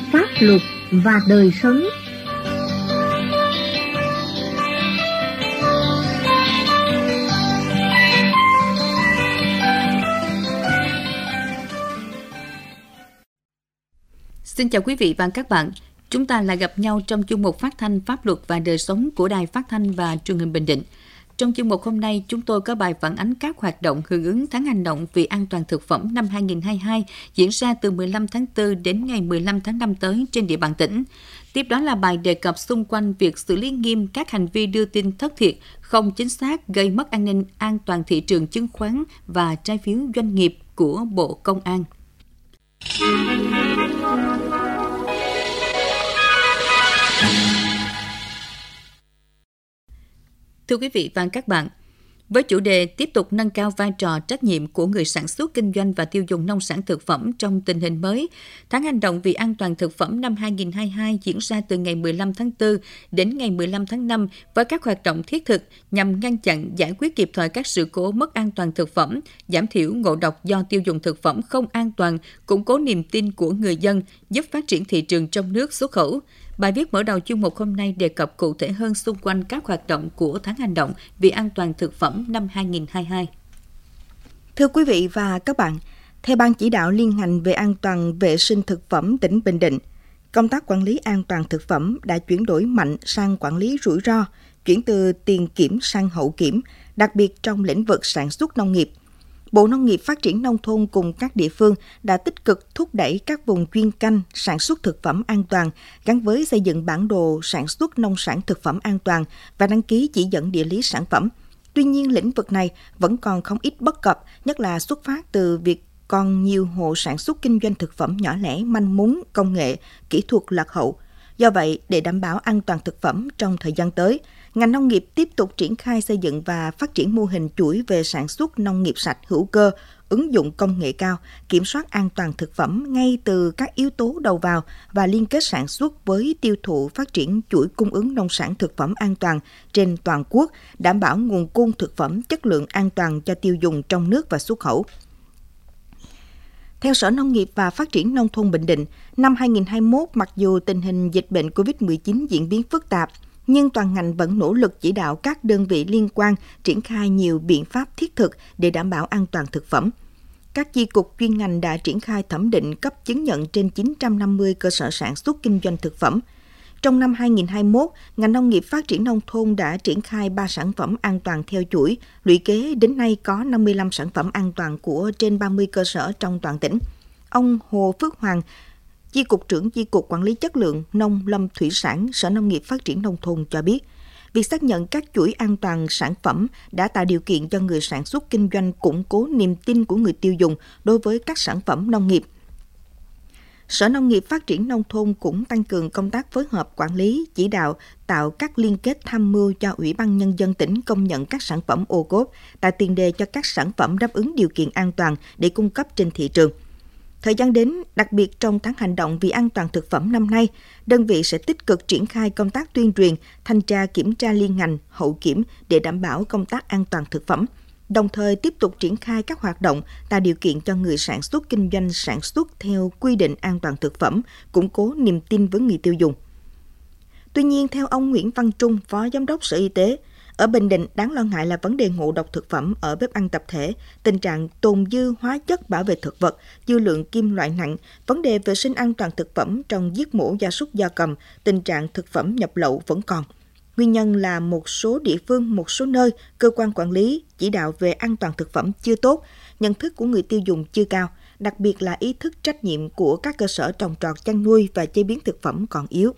pháp luật và đời sống. Xin chào quý vị và các bạn. Chúng ta lại gặp nhau trong chuyên mục phát thanh pháp luật và đời sống của Đài Phát thanh và Truyền hình Bình Định. Trong chuyên mục hôm nay, chúng tôi có bài phản ánh các hoạt động hưởng ứng tháng hành động vì an toàn thực phẩm năm 2022 diễn ra từ 15 tháng 4 đến ngày 15 tháng 5 tới trên địa bàn tỉnh. Tiếp đó là bài đề cập xung quanh việc xử lý nghiêm các hành vi đưa tin thất thiệt, không chính xác gây mất an ninh an toàn thị trường chứng khoán và trái phiếu doanh nghiệp của Bộ Công an. Thưa quý vị và các bạn, với chủ đề tiếp tục nâng cao vai trò trách nhiệm của người sản xuất, kinh doanh và tiêu dùng nông sản thực phẩm trong tình hình mới, tháng hành động vì an toàn thực phẩm năm 2022 diễn ra từ ngày 15 tháng 4 đến ngày 15 tháng 5 với các hoạt động thiết thực nhằm ngăn chặn, giải quyết kịp thời các sự cố mất an toàn thực phẩm, giảm thiểu ngộ độc do tiêu dùng thực phẩm không an toàn, củng cố niềm tin của người dân, giúp phát triển thị trường trong nước, xuất khẩu. Bài viết mở đầu chuyên mục hôm nay đề cập cụ thể hơn xung quanh các hoạt động của tháng hành động vì an toàn thực phẩm năm 2022. Thưa quý vị và các bạn, theo Ban chỉ đạo liên ngành về an toàn vệ sinh thực phẩm tỉnh Bình Định, công tác quản lý an toàn thực phẩm đã chuyển đổi mạnh sang quản lý rủi ro, chuyển từ tiền kiểm sang hậu kiểm, đặc biệt trong lĩnh vực sản xuất nông nghiệp. Bộ Nông nghiệp Phát triển Nông thôn cùng các địa phương đã tích cực thúc đẩy các vùng chuyên canh sản xuất thực phẩm an toàn gắn với xây dựng bản đồ sản xuất nông sản thực phẩm an toàn và đăng ký chỉ dẫn địa lý sản phẩm. Tuy nhiên, lĩnh vực này vẫn còn không ít bất cập, nhất là xuất phát từ việc còn nhiều hộ sản xuất kinh doanh thực phẩm nhỏ lẻ, manh mún, công nghệ, kỹ thuật lạc hậu. Do vậy, để đảm bảo an toàn thực phẩm trong thời gian tới, ngành nông nghiệp tiếp tục triển khai xây dựng và phát triển mô hình chuỗi về sản xuất nông nghiệp sạch hữu cơ, ứng dụng công nghệ cao, kiểm soát an toàn thực phẩm ngay từ các yếu tố đầu vào và liên kết sản xuất với tiêu thụ, phát triển chuỗi cung ứng nông sản thực phẩm an toàn trên toàn quốc, đảm bảo nguồn cung thực phẩm chất lượng an toàn cho tiêu dùng trong nước và xuất khẩu. Theo Sở Nông nghiệp và Phát triển Nông thôn Bình Định, năm 2021 mặc dù tình hình dịch bệnh COVID-19 diễn biến phức tạp, nhưng toàn ngành vẫn nỗ lực chỉ đạo các đơn vị liên quan triển khai nhiều biện pháp thiết thực để đảm bảo an toàn thực phẩm. Các chi cục chuyên ngành đã triển khai thẩm định cấp chứng nhận trên 950 cơ sở sản xuất kinh doanh thực phẩm. Trong năm 2021, ngành nông nghiệp phát triển nông thôn đã triển khai 3 sản phẩm an toàn theo chuỗi, lũy kế đến nay có 55 sản phẩm an toàn của trên 30 cơ sở trong toàn tỉnh. Ông Hồ Phước Hoàng, Chi cục trưởng Chi cục Quản lý Chất lượng Nông lâm Thủy sản Sở Nông nghiệp Phát triển Nông thôn cho biết, việc xác nhận các chuỗi an toàn sản phẩm đã tạo điều kiện cho người sản xuất kinh doanh củng cố niềm tin của người tiêu dùng đối với các sản phẩm nông nghiệp. Sở Nông nghiệp Phát triển Nông thôn cũng tăng cường công tác phối hợp quản lý, chỉ đạo, tạo các liên kết tham mưu cho Ủy ban Nhân dân tỉnh công nhận các sản phẩm ô cốp, tạo tiền đề cho các sản phẩm đáp ứng điều kiện an toàn để cung cấp trên thị trường. Thời gian đến, đặc biệt trong tháng hành động vì an toàn thực phẩm năm nay, đơn vị sẽ tích cực triển khai công tác tuyên truyền, thanh tra kiểm tra liên ngành, hậu kiểm để đảm bảo công tác an toàn thực phẩm. Đồng thời tiếp tục triển khai các hoạt động tạo điều kiện cho người sản xuất kinh doanh sản xuất theo quy định an toàn thực phẩm, củng cố niềm tin với người tiêu dùng. Tuy nhiên, theo ông Nguyễn Văn Trung, Phó Giám đốc Sở Y tế, ở Bình Định đáng lo ngại là vấn đề ngộ độc thực phẩm ở bếp ăn tập thể, tình trạng tồn dư hóa chất bảo vệ thực vật, dư lượng kim loại nặng, vấn đề vệ sinh an toàn thực phẩm trong giết mổ gia súc gia cầm, tình trạng thực phẩm nhập lậu vẫn còn. Nguyên nhân là một số địa phương, một số nơi, cơ quan quản lý, chỉ đạo về an toàn thực phẩm chưa tốt, nhận thức của người tiêu dùng chưa cao, đặc biệt là ý thức trách nhiệm của các cơ sở trồng trọt, chăn nuôi và chế biến thực phẩm còn yếu.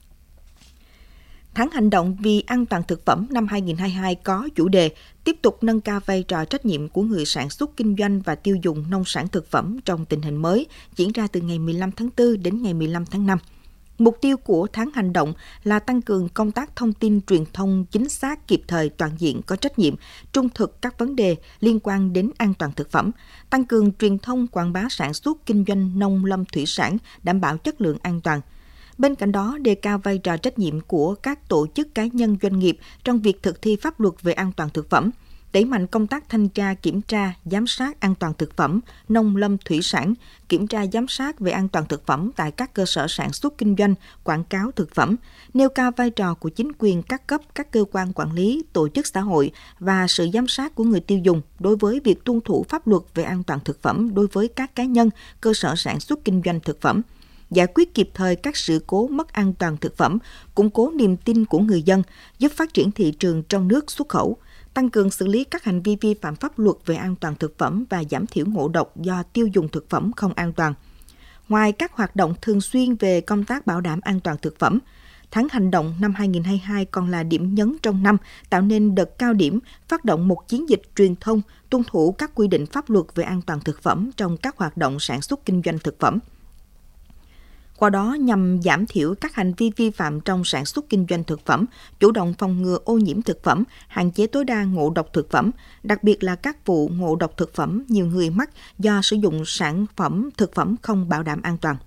Tháng hành động vì an toàn thực phẩm năm 2022 có chủ đề tiếp tục nâng cao vai trò trách nhiệm của người sản xuất kinh doanh và tiêu dùng nông sản thực phẩm trong tình hình mới, diễn ra từ ngày 15 tháng 4 đến ngày 15 tháng 5. Mục tiêu của tháng hành động là tăng cường công tác thông tin truyền thông chính xác, kịp thời, toàn diện, có trách nhiệm, trung thực các vấn đề liên quan đến an toàn thực phẩm, tăng cường truyền thông quảng bá sản xuất kinh doanh nông lâm thủy sản, đảm bảo chất lượng an toàn. Bên cạnh đó, đề cao vai trò trách nhiệm của các tổ chức cá nhân doanh nghiệp trong việc thực thi pháp luật về an toàn thực phẩm, đẩy mạnh công tác thanh tra, kiểm tra, giám sát an toàn thực phẩm, nông lâm thủy sản, kiểm tra giám sát về an toàn thực phẩm tại các cơ sở sản xuất kinh doanh, quảng cáo thực phẩm, nêu cao vai trò của chính quyền các cấp, các cơ quan quản lý, tổ chức xã hội và sự giám sát của người tiêu dùng đối với việc tuân thủ pháp luật về an toàn thực phẩm đối với các cá nhân, cơ sở sản xuất kinh doanh thực phẩm, giải quyết kịp thời các sự cố mất an toàn thực phẩm, củng cố niềm tin của người dân, giúp phát triển thị trường trong nước xuất khẩu, tăng cường xử lý các hành vi vi phạm pháp luật về an toàn thực phẩm và giảm thiểu ngộ độc do tiêu dùng thực phẩm không an toàn. Ngoài các hoạt động thường xuyên về công tác bảo đảm an toàn thực phẩm, Tháng hành động năm 2022 còn là điểm nhấn trong năm, tạo nên đợt cao điểm, phát động một chiến dịch truyền thông, tuân thủ các quy định pháp luật về an toàn thực phẩm trong các hoạt động sản xuất kinh doanh thực phẩm. Qua đó nhằm giảm thiểu các hành vi vi phạm trong sản xuất kinh doanh thực phẩm, chủ động phòng ngừa ô nhiễm thực phẩm, hạn chế tối đa ngộ độc thực phẩm, đặc biệt là các vụ ngộ độc thực phẩm nhiều người mắc do sử dụng sản phẩm thực phẩm không bảo đảm an toàn.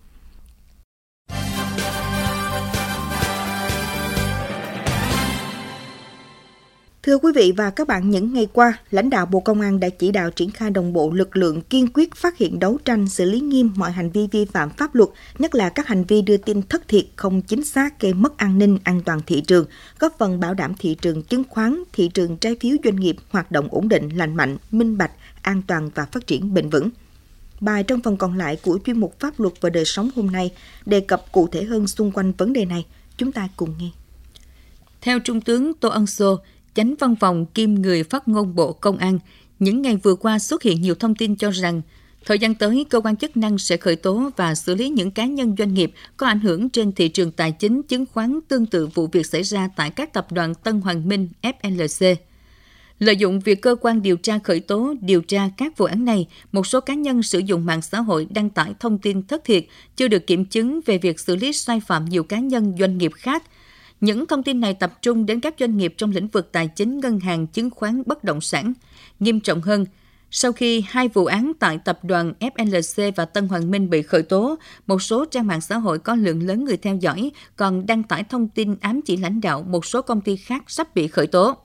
Thưa quý vị và các bạn, những ngày qua, lãnh đạo Bộ Công an đã chỉ đạo triển khai đồng bộ lực lượng kiên quyết phát hiện đấu tranh xử lý nghiêm mọi hành vi vi phạm pháp luật, nhất là các hành vi đưa tin thất thiệt, không chính xác gây mất an ninh, an toàn thị trường, góp phần bảo đảm thị trường chứng khoán, thị trường trái phiếu doanh nghiệp hoạt động ổn định, lành mạnh, minh bạch, an toàn và phát triển bền vững. Bài trong phần còn lại của chuyên mục Pháp luật và đời sống hôm nay đề cập cụ thể hơn xung quanh vấn đề này. Chúng ta cùng nghe. Theo Trung tướng Tô Ân Sô, Chánh Văn phòng kiêm người phát ngôn Bộ Công an, những ngày vừa qua xuất hiện nhiều thông tin cho rằng thời gian tới, cơ quan chức năng sẽ khởi tố và xử lý những cá nhân doanh nghiệp có ảnh hưởng trên thị trường tài chính chứng khoán tương tự vụ việc xảy ra tại các tập đoàn Tân Hoàng Minh, FLC. Lợi dụng việc cơ quan điều tra khởi tố, điều tra các vụ án này, một số cá nhân sử dụng mạng xã hội đăng tải thông tin thất thiệt, chưa được kiểm chứng về việc xử lý sai phạm nhiều cá nhân doanh nghiệp khác. Những thông tin này tập trung đến các doanh nghiệp trong lĩnh vực tài chính, ngân hàng, chứng khoán, bất động sản. Nghiêm trọng hơn, sau khi hai vụ án tại tập đoàn FLC và Tân Hoàng Minh bị khởi tố, một số trang mạng xã hội có lượng lớn người theo dõi còn đăng tải thông tin ám chỉ lãnh đạo một số công ty khác sắp bị khởi tố.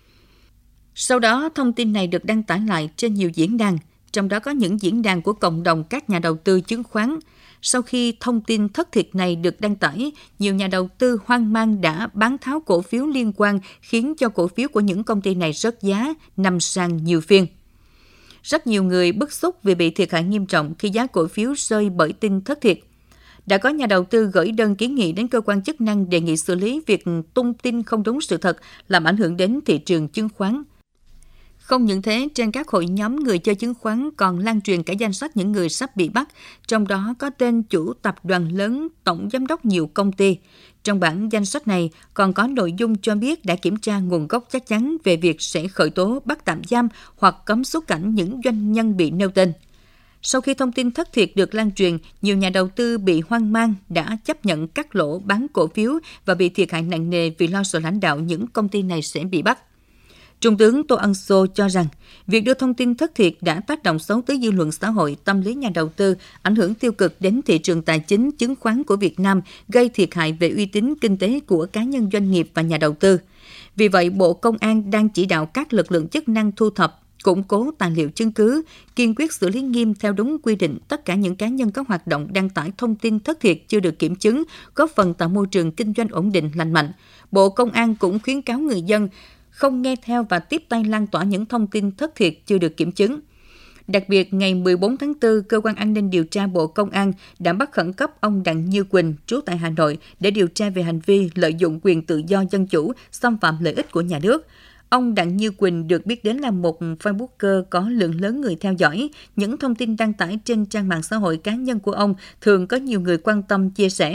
Sau đó, thông tin này được đăng tải lại trên nhiều diễn đàn, trong đó có những diễn đàn của cộng đồng các nhà đầu tư chứng khoán. Sau khi thông tin thất thiệt này được đăng tải, nhiều nhà đầu tư hoang mang đã bán tháo cổ phiếu liên quan, khiến cho cổ phiếu của những công ty này rớt giá, nằm sàn nhiều phiên. Rất nhiều người bức xúc vì bị thiệt hại nghiêm trọng khi giá cổ phiếu rơi bởi tin thất thiệt. Đã có nhà đầu tư gửi đơn kiến nghị đến cơ quan chức năng đề nghị xử lý việc tung tin không đúng sự thật làm ảnh hưởng đến thị trường chứng khoán. Không những thế, trên các hội nhóm người chơi chứng khoán còn lan truyền cả danh sách những người sắp bị bắt, trong đó có tên chủ tập đoàn lớn, tổng giám đốc nhiều công ty. Trong bản danh sách này còn có nội dung cho biết đã kiểm tra nguồn gốc chắc chắn về việc sẽ khởi tố, bắt tạm giam hoặc cấm xuất cảnh những doanh nhân bị nêu tên. Sau khi thông tin thất thiệt được lan truyền, nhiều nhà đầu tư bị hoang mang đã chấp nhận cắt lỗ bán cổ phiếu và bị thiệt hại nặng nề vì lo sợ lãnh đạo những công ty này sẽ bị bắt. Trung tướng Tô Ân Sô cho rằng, việc đưa thông tin thất thiệt đã tác động xấu tới dư luận xã hội, tâm lý nhà đầu tư, ảnh hưởng tiêu cực đến thị trường tài chính, chứng khoán của Việt Nam, gây thiệt hại về uy tín kinh tế của cá nhân doanh nghiệp và nhà đầu tư. Vì vậy, Bộ Công an đang chỉ đạo các lực lượng chức năng thu thập, củng cố tài liệu chứng cứ, kiên quyết xử lý nghiêm theo đúng quy định tất cả những cá nhân có hoạt động đăng tải thông tin thất thiệt chưa được kiểm chứng, góp phần tạo môi trường kinh doanh ổn định lành mạnh. Bộ Công an cũng khuyến cáo người dân không nghe theo và tiếp tay lan tỏa những thông tin thất thiệt chưa được kiểm chứng. Đặc biệt, ngày 14 tháng 4, Cơ quan An ninh điều tra Bộ Công an đã bắt khẩn cấp ông Đặng Như Quỳnh, trú tại Hà Nội, để điều tra về hành vi lợi dụng quyền tự do dân chủ, xâm phạm lợi ích của nhà nước. Ông Đặng Như Quỳnh được biết đến là một Facebooker có lượng lớn người theo dõi. Những thông tin đăng tải trên trang mạng xã hội cá nhân của ông thường có nhiều người quan tâm chia sẻ.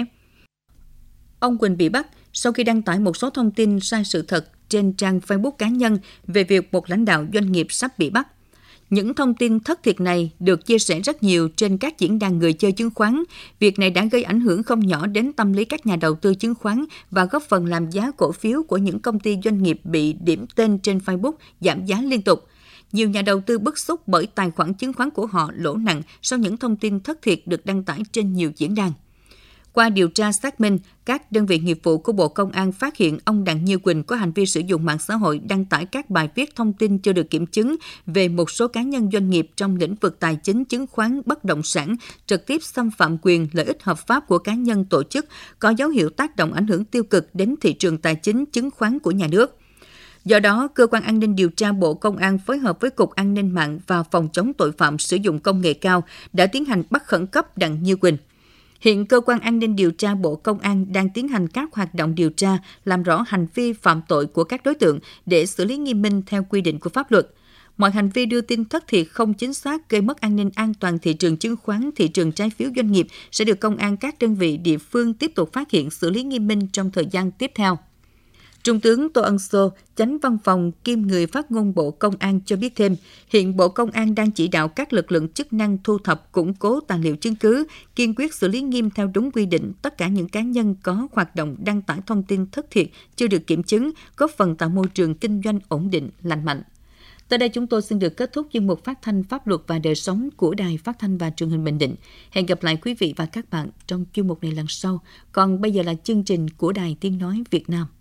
Ông Quỳnh bị bắt sau khi đăng tải một số thông tin sai sự thật trên trang Facebook cá nhân về việc một lãnh đạo doanh nghiệp sắp bị bắt. Những thông tin thất thiệt này được chia sẻ rất nhiều trên các diễn đàn người chơi chứng khoán. Việc này đã gây ảnh hưởng không nhỏ đến tâm lý các nhà đầu tư chứng khoán và góp phần làm giá cổ phiếu của những công ty doanh nghiệp bị điểm tên trên Facebook giảm giá liên tục. Nhiều nhà đầu tư bức xúc bởi tài khoản chứng khoán của họ lỗ nặng sau những thông tin thất thiệt được đăng tải trên nhiều diễn đàn. Qua điều tra xác minh, các đơn vị nghiệp vụ của Bộ Công an phát hiện ông Đặng Như Quỳnh có hành vi sử dụng mạng xã hội đăng tải các bài viết thông tin chưa được kiểm chứng về một số cá nhân doanh nghiệp trong lĩnh vực tài chính, chứng khoán, bất động sản, trực tiếp xâm phạm quyền lợi ích hợp pháp của cá nhân tổ chức, có dấu hiệu tác động ảnh hưởng tiêu cực đến thị trường tài chính, chứng khoán của nhà nước. Do đó, Cơ quan An ninh điều tra Bộ Công an phối hợp với Cục An ninh mạng và Phòng chống tội phạm sử dụng công nghệ cao đã tiến hành bắt khẩn cấp Đặng Như Quỳnh. Hiện Cơ quan An ninh điều tra Bộ Công an đang tiến hành các hoạt động điều tra, làm rõ hành vi phạm tội của các đối tượng để xử lý nghiêm minh theo quy định của pháp luật. Mọi hành vi đưa tin thất thiệt không chính xác gây mất an ninh an toàn thị trường chứng khoán, thị trường trái phiếu doanh nghiệp sẽ được Công an các đơn vị địa phương tiếp tục phát hiện, xử lý nghiêm minh trong thời gian tiếp theo. Trung tướng Tô Ân Sô, Chánh Văn phòng kiêm người phát ngôn Bộ Công an cho biết thêm, hiện Bộ Công an đang chỉ đạo các lực lượng chức năng thu thập, củng cố tài liệu chứng cứ, kiên quyết xử lý nghiêm theo đúng quy định tất cả những cá nhân có hoạt động đăng tải thông tin thất thiệt chưa được kiểm chứng, góp phần tạo môi trường kinh doanh ổn định, lành mạnh. Tới đây chúng tôi xin được kết thúc chuyên mục phát thanh pháp luật và đời sống của Đài Phát thanh và Truyền hình Bình Định. Hẹn gặp lại quý vị và các bạn trong chuyên mục này lần sau. Còn bây giờ là chương trình của Đài Tiếng nói Việt Nam.